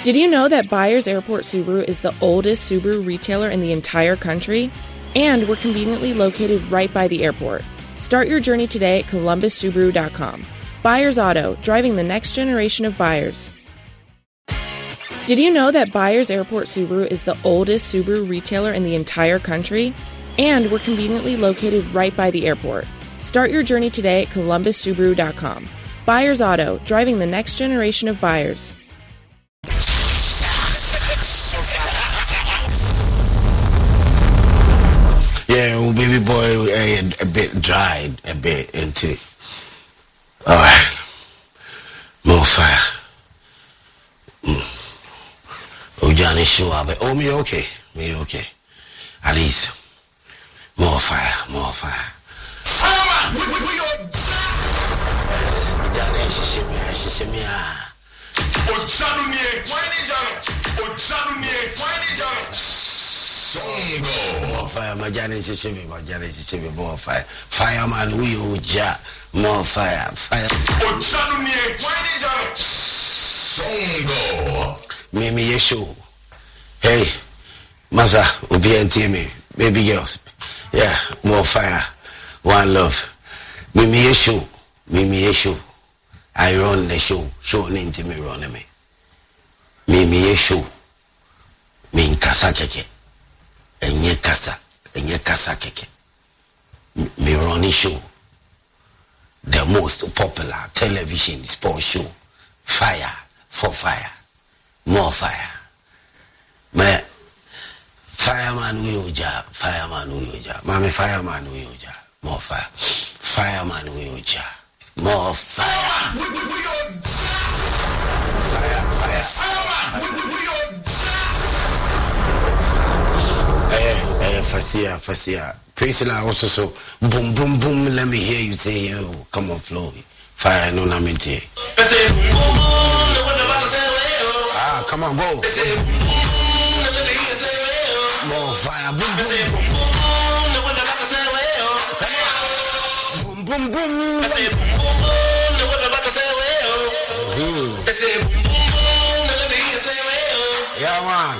Did you know that Byers Airport Subaru is the oldest Subaru retailer in the entire country? And we're conveniently located right by the airport. Start your journey today at columbussubaru.com. Byers Auto, driving the next generation of buyers. Did you know that Byers Airport Subaru is the oldest Subaru retailer in the entire country? And we're conveniently located right by the airport. Start your journey today at columbussubaru.com. Byers Auto, driving the next generation of buyers. Yeah, well, baby boy, a bit dried, a bit into it. Alright. More fire. Oh, Johnny, sure, but oh, me okay. Me okay. At least. More fire, more fire. Fire, man! Yes, Johnny, shishimi. Oh, Johnny, more fire, my Johnny, shishimi, more fire. Fireman, we uja. More fire, fire. Oh, Johnny, Mimi Yeshu. Hey, Masa, Ubi and Timmy, baby girls. Yeah, more fire. One love. Mimi Yeshu. I run the show. Show name to me run me. Mimi Yeshu. Min kasa keke. Enye kasa keke. Me run the show. The most popular television sports show. Fire for fire. More fire. Man, fireman we uja. Mami fireman we uja. More fire. Fireman we uja. More fire. Fire. Fasia. Praise the Lord also so boom. Let me hear you say, oh, come on, flow. Fire, no naminti. Come on, go. More fire, boom. Boom. Yeah, man.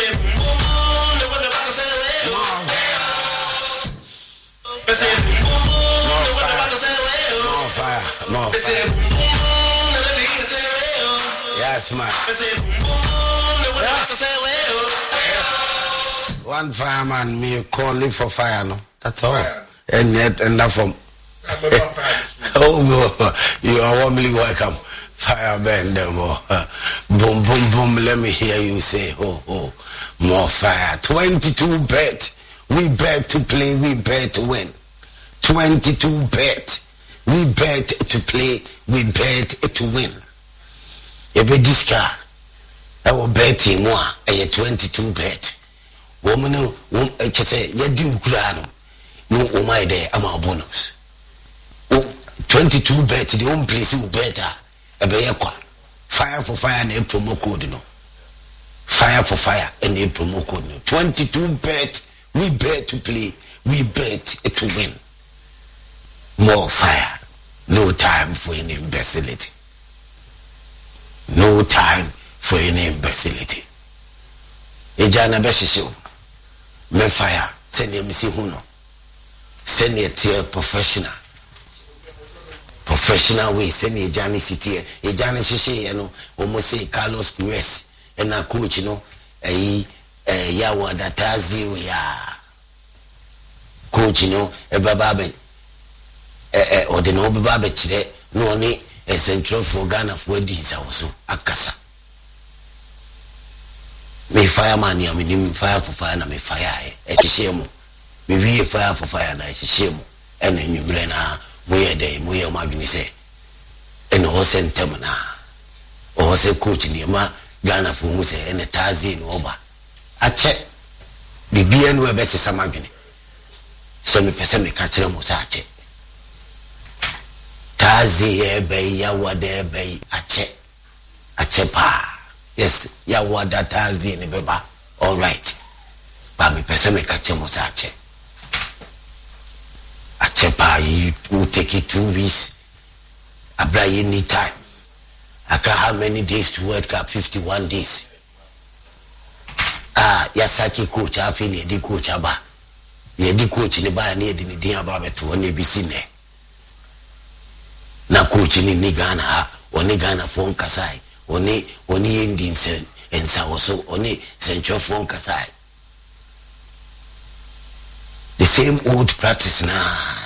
More fire. Yes, man. One fireman, me call live for fire, no? That's all. Fire. And that from. Oh, you are warmly welcome. Fire burn them all. Boom. Let me hear you say, oh. More fire. 22 bet. We bet to play, we bet to win. 22 bet. We bet to play, we bet to win. You bet this car. I will bet him more. I 22 bet. Woman, I can say, you do grano. No, oh my day, I'm a bonus. 22 bet, the only place you better. A better fire for fire and a promo code, no. Fire for fire and a promo code, no. 22 bet, we bet to play, we bet to win. More fire. No time for any imbecility. No time for any imbecility. Ejana beshisho. Me fire. Send him see who no. Send a tier professional. Professional way. Send a Ejana city. Ejana shishe, you know. Almost say Carlos Perez. And a coach, you know. Yawa datazi ya. Coach, you know. Bababe. Or the noble babbage no only a central for Ghana for weddings also akasa. Me fireman ya me fire for fire na me fire e shemu. Me wie fire for fire na e shemu. And you na we dey we imagine say and o sentem na o se coach ni ma Ghana for mu say and tazi no oba. Ache bibia no e be sesa madwene. So me pese me ka kire mo sa ache. Tazi ebe ya wada ebe ache pa. Yes, ya wada tazi ni beba. All right. Ba mi pese me kache mo sa ache. Ache pa, you will take it 2 weeks. Abra any time. Aka how many days to World Cup? 51 days. Yasaki coach afi ne di coach aba. Ye di coach ni ba ne di ni din aba beto ne bi sine. Na coach ni Ghana oni Ghana phone kasai. Oni ending sen ensa also oni central phone kasai. The same old practice na.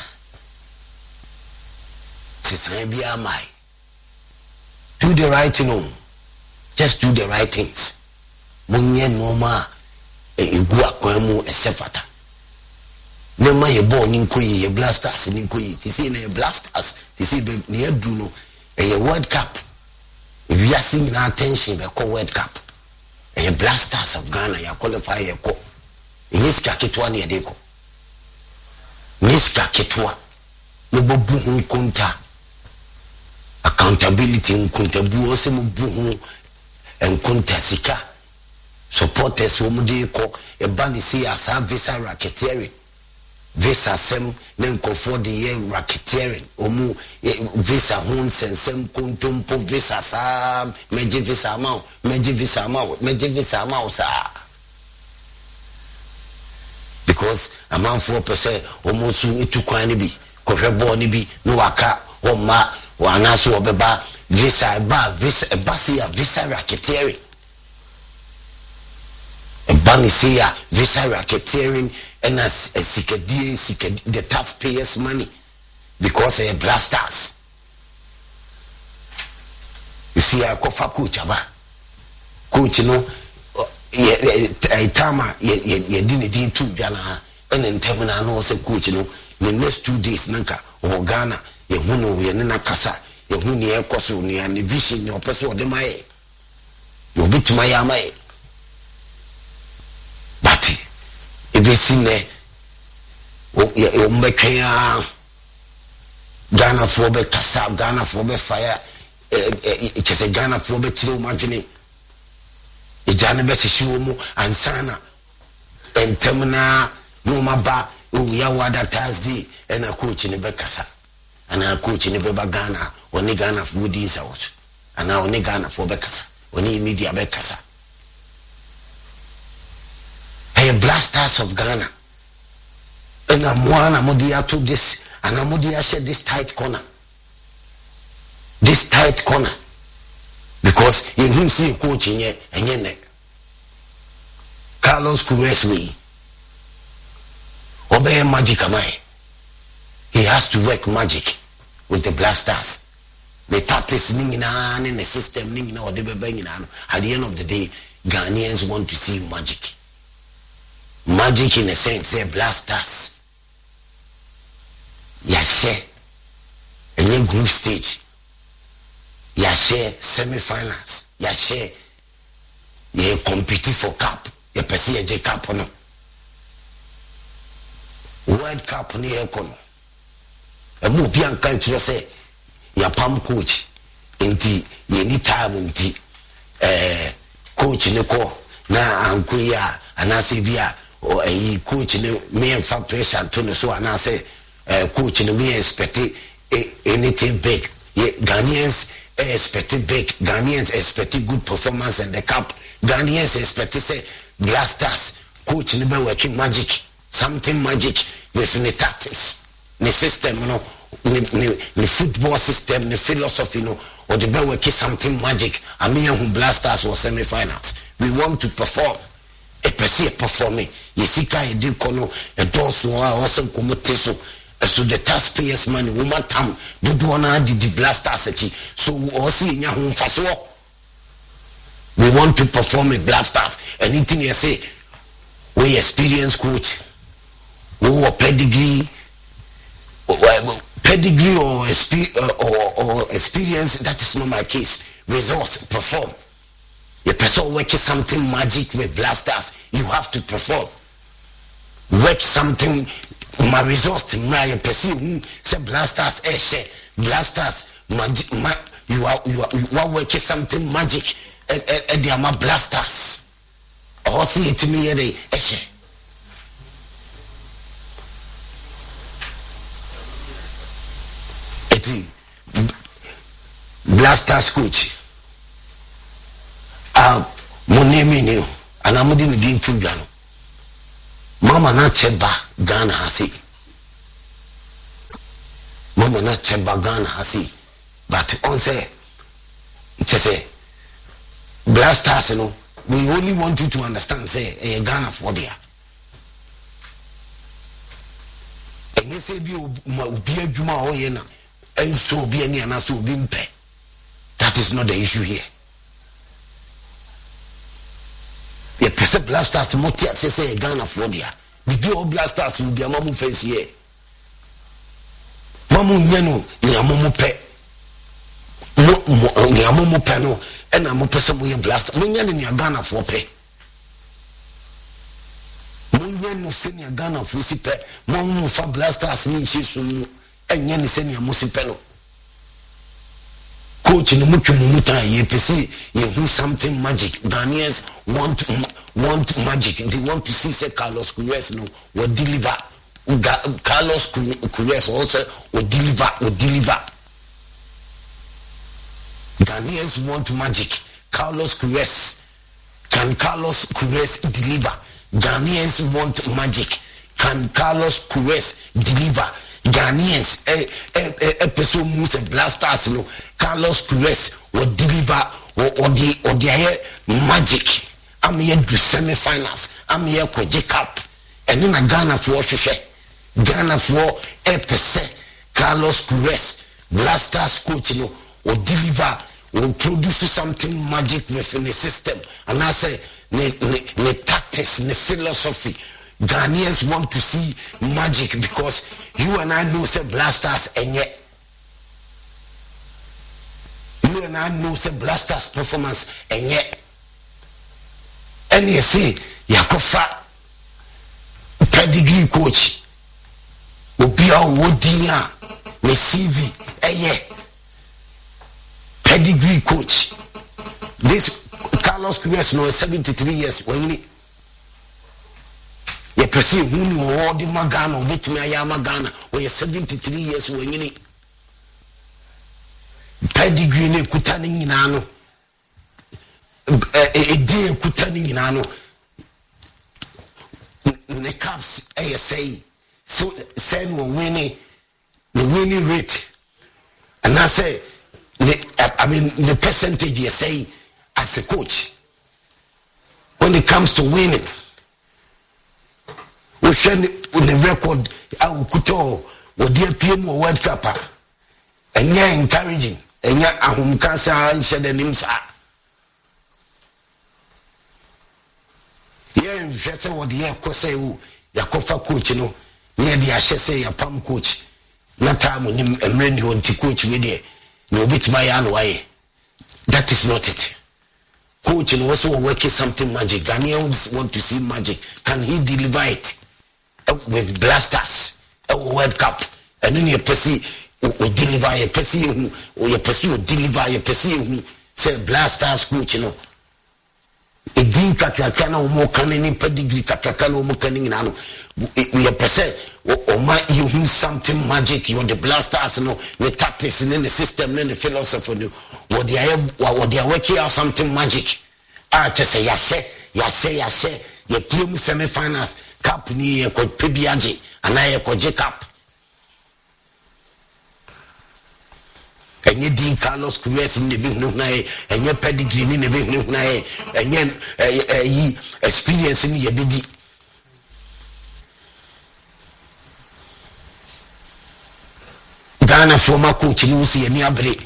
Sisan bi amai. Do the right thing. Just do the right things. Munye noma egu akwemu esefata. Nema ye ball ni nkoyi ye blasters ni nkoyi. Sisi na ye blasters. Sisi be ni edu no ye World Cup. If you are seeing attention be call World Cup. Ye blasters of Ghana ya qualify ye ko. Iniska kitwa ni edeko. Niska kitwa. Lobobu nkunta. Accountability nkuntabu ose mubu nkunta sika. Supporters womude ko e bani si asa visa racketeering. Visa sem nenko for the year racketeering. Omu visa hun sensem kuntumpo visa sa meji visa ma sa. Because a man 4% almost itu kwani bi ko hwebo ni bi no waka o ma wana so obeba visa visa racketeering. Banisia visa racketeering and as the taxpayers' money because they are blasters. You see, I cover coach coach, you know, tama ye didn't two jana and then terminal no say coach, you know, the next 2 days nanka or Ghana ye huno ye nina kasa ye huni ye koso ni and vision your person de my you bit my amai. Ebesine o mekaya Ghana for be kasa Ghana for be fire kese Ghana for be tiro madwene ejane be hihwe mu ansana entemna no maba o ya wada Thursday na coach ne be kasa ana coach ne be ba Ghana oni Ghana for di south ana oni Ghana for be kasa oni media be kasa. Blasters of Ghana. And I'm Modia to this, and Amodia shed this tight corner. This tight corner. Because you don't see a coach in your neck. Carlos Kuresli. Obey magic amai. He has to work magic with the blasters. The tactics ningina and the system ningina or the banging. At the end of the day, Ghanaians want to see magic. Magic in a sense, say blasters. Yashe, a new group stage. Yashe, semi-finals. Yashe, ye compete for cup. Ye pesi ye cup no. World Cup ni ekono. E mu bian kan tro say ya pam coach. Inti ye ni time inti coach ne ko na ankuya anase bia or a coach in me and fa pressure to no so and I say coach in me expect anything big. Ghanaians expect big. Ghanaians expect good performance in the cup. Ghanaians expect say blasters. Coach in be working magic, something magic with the tactics, the system, you know, the football system, the philosophy, you know, or the be working something magic. I mean, who blasters or semi-finals. We want to perform. A performing. Yesika edi kono a doors no also komoteso so the taxpayers money woman tam do na the blasters achi so also nya ho mfaso. We want to perform a blasters. Anything you say we experience coach we pedigree or experience. That is not my case. Results perform. A person working something magic with blasters, you have to perform. Work something, my results, my person say blasters, blasters, magic, you are working something magic, and they are my blasters. Or see it to me, blasters coach. Monemi anamudi ni din tudwa no mama na cheba Ghana hasi mama na cheba Ghana hasi but on say say Blasters, you know, we only want you to understand, say, a Ghana for there. And you say, be a Juma or Yena, and so be any and so be pay. That is not the issue here. The person Blasters, Motia say, a Ghana for there. The two Blasters will be a mamu face here. Mamu Yeno, Niamomo pe. No, Niamomo peno. And I'm a person with a blast. Munyan in your Ghana for pay. Munyan no senior Ghana for sipe. Monu for blasters ni sunu. And yan senior musipeno. Coach in the Mumuta, ye pesi, ye do something magic. Ghanaians want magic. They want to see say Carlos Queiroz no will deliver. Carlos Queiroz also will deliver. Ghanaians want magic. Carlos Queiroz. Can Carlos Queiroz deliver? Ghanaians want magic. Can Carlos Queiroz deliver? Ghanaians, a person moves a blasters, no. Carlos Queiroz will deliver or the magic. I'm here to semi-finals. I'm here for J-Cup. And in a Ghana for Ghana for a percent. Carlos Queiroz, blasters coach, you know, will deliver, will produce something magic within the system. And I say, the tactics, the philosophy. Ghanaians want to see magic because you and I know say blasters and yet you and I know say blasters performance and yet and you see Yakofa pedigree coach Obia Wodinya me CV pedigree coach. This Carlos Queiroz no 73 years when we ye perceive who knew all the Magana with me Magana or 73 years when you need pedigree ne kutani inano a day kutani inano the caps ASA so send winning the winning rate and I say the percentage you say as a coach when it comes to winning. We send the record our kuto or dear PM or World Cup and yeah encouraging and yeah ahum kasa shed nimsa yeah just what the kose yakofa coach no near the ashese ya pam coach na time nim emre on ti coach we there no bit my way. That is not it. Coach and also working something magic. Ghanaians want to see magic. Can he deliver it with blasters a World Cup? And then you perceive will deliver a perceive or you perceive deliver a perceive say blasters coach, you know. A deep kakakana or more canning pedigree kakakana or more canning nano. We are perceive or might you who something magic, you're the blasters, you know, the tactics and then the system and the philosophy. What they are working out something magic. I just say, yes, you team semi-finals, cup near PBAG, and I call J-Cup. And you did Carlos Queiroz in the big no night, and your pedigree in the big no night, and then experience in your baby. Ghana former coach, you see a near break.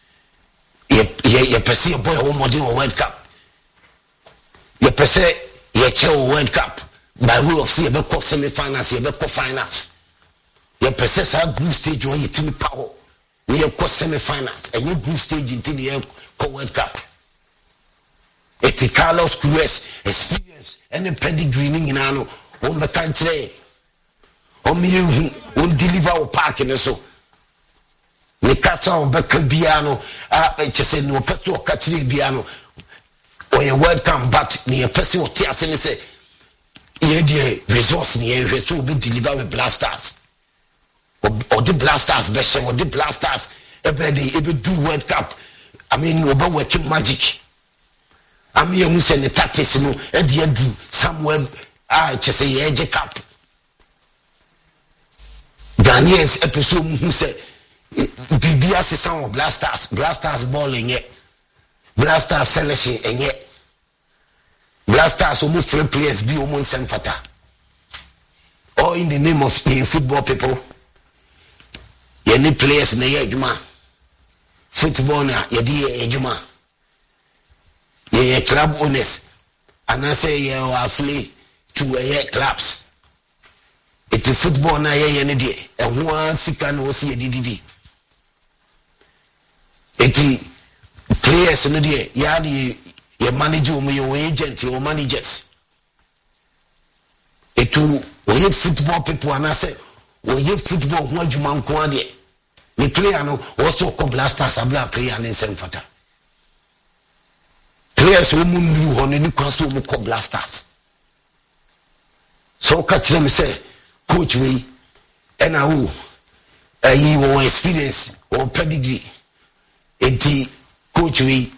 You perceive a boy home or World Cup. You perceive your chair World Cup by way of see a better semi-finals, a better finals. You perceive a group stage where you team power. We have semi-finals and you group stage until the World Cup. It's Carlos Queiroz experience and the pedigree in ano on the country. On me who deliver parking so. Nikasa obeka biano chese no pese o kachire biano or your World Cup but ni pese o tiase ni say ye the resource ni e so be deliver with blasters or the blasters be or the blasters e be do World Cup. I mean oba working magic am ye hu se ne tactics no e de adu somewhere chese ye je cap Ghanaians episode hu se bibia se sound blasters balling ye blasters selection enye blasters omo free players bi omo nsem fata all in the name of football people. Any players na ye adwuma football na ye di adwuma ye club owners and I say ye affiliate to ye clubs it football na ye ne de ehua sika na o se dididi eti players no de ya di ye manager o ye agent o managers etu we football people and I say we football ho adwuma nko ade the player no also call blasters abla player ne nsem fata players who mundu ho ne kwaso mo call blasters so ka tell me say coach we and who you will experience or pedigree enti coach we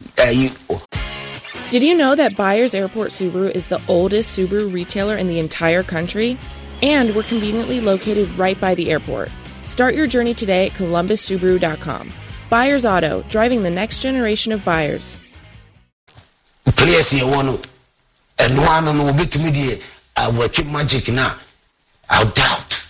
Did you know that Byers Airport Subaru is the oldest Subaru retailer in the entire country? And we're conveniently located right by the airport. Start your journey today at ColumbusSubaru.com. Byers Auto, driving the next generation of buyers. Players here one and one no bit media I working magic now. I doubt.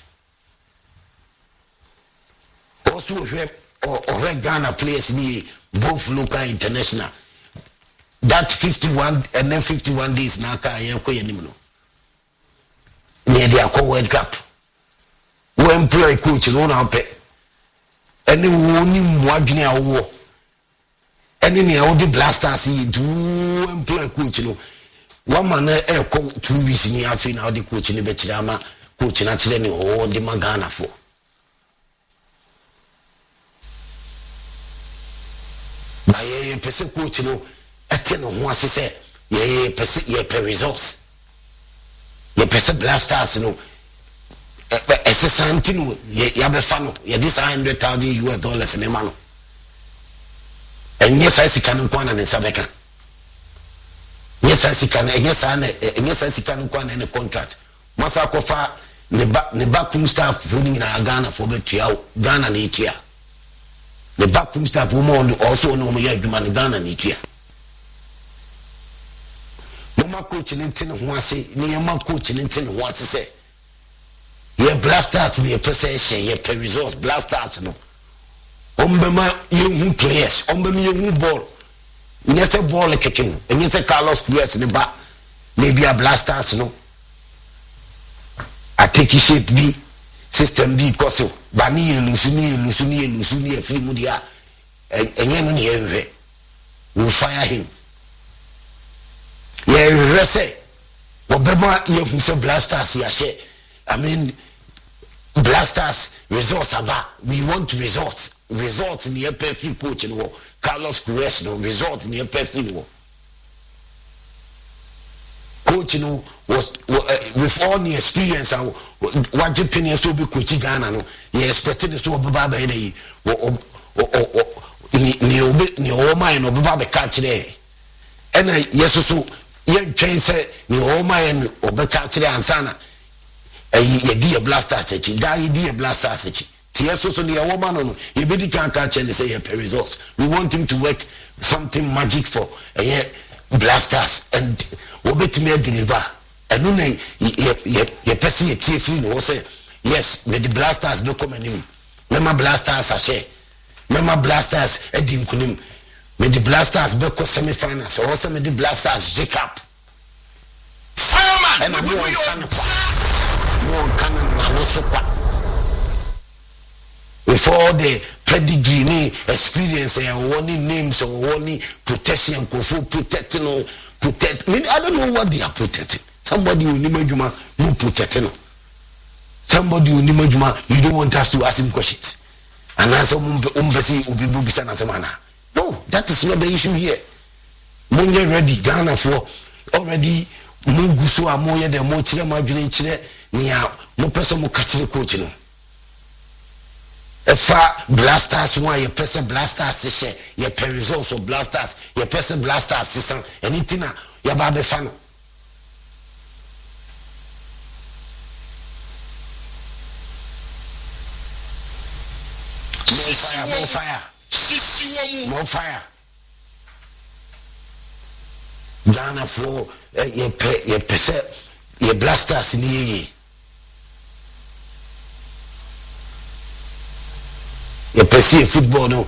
Also or Ghana players me both local international. That 51 and then 51 days now ka yeko yenimno. Near the World Cup. We employ coach no na pe. Any woni muadwene awo. Any ne awo the blasters yi do employ coach no. One man e come 2 weeks ni afi na the coach ni be kira ma coach na kire ni o de magana for. Ba ye pese coach no ete no ho asese ye pese ye per results. Ye pese blasters no ese santino ya be fano ye this $100,000 ne ma no enye sa sika no kwa na ne sabeka nyesa sika na enye sa sika no kwa na ne contract masa kofa ne backroom staff for ni na Ghana for betua Ghana na etua ne backroom staff wo mo also no mo ya adwuma ne Ghana na etua mama coach ni ntene ho ase ni mama coach ni ntene ho ase se ye blasters ni possession ye per resource blasters no ombema ye hu players ombema ye hu ball nyese ball keke nyese Carlos Cruz ni ba maybe a blasters no ateki shape bi system bi koso ba ni elusu ni efiri mu dia enye no ni ehwe we fire him ye rese obema ye hu se blasters ya she I mean blasters results aba we want results in the perfect coach no Carlos Cruz no results in the perfect no coach no was with all the experience what opinion so be coach Ghana no he expected so baba be dey ni o mind no baba be catch there and yes so yen twen say ni o mind obeka kire ansana ye die blasters echi da ye die blasters echi tie so ne ye woman no ye be di kan catch and say ye results we want him to work something magic for blasters and obetime deliver and no ye person ye tie free no say yes the blasters no come anim mema blasters ashe mema blasters edim kunim me the blasters be ko semi finals or say me the blasters Jacob fireman and one canon no super with all the pedigree ni experience and warning names or warning protection go for protecting or protect I mean I don't know what they are protecting somebody who nimajuma no protecting somebody who nimajuma you don't want us to ask him questions and answer umbesi ubibu bisa na semana no that is not the issue here monye ready Ghana for already mungu so amoye de mo kire ma dwene kire nia mo pese mo katire coach no Efa blasters one, your person blasters share, your results of blasters, your person blasters system, anything your baby fan. More fire. Ghana flow, your blasters in ye. You perceive football no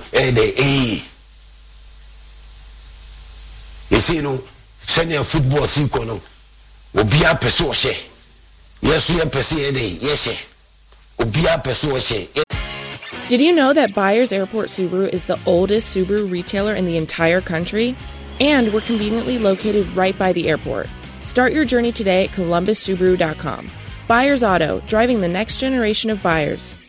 you see no senior football sequel no obia peso she yes you perceive yes obia peso she. Did you know that Byers Airport Subaru is the oldest Subaru retailer in the entire country? And we're conveniently located right by the airport. Start your journey today at ColumbusSubaru.com. Byers Auto, driving the next generation of buyers.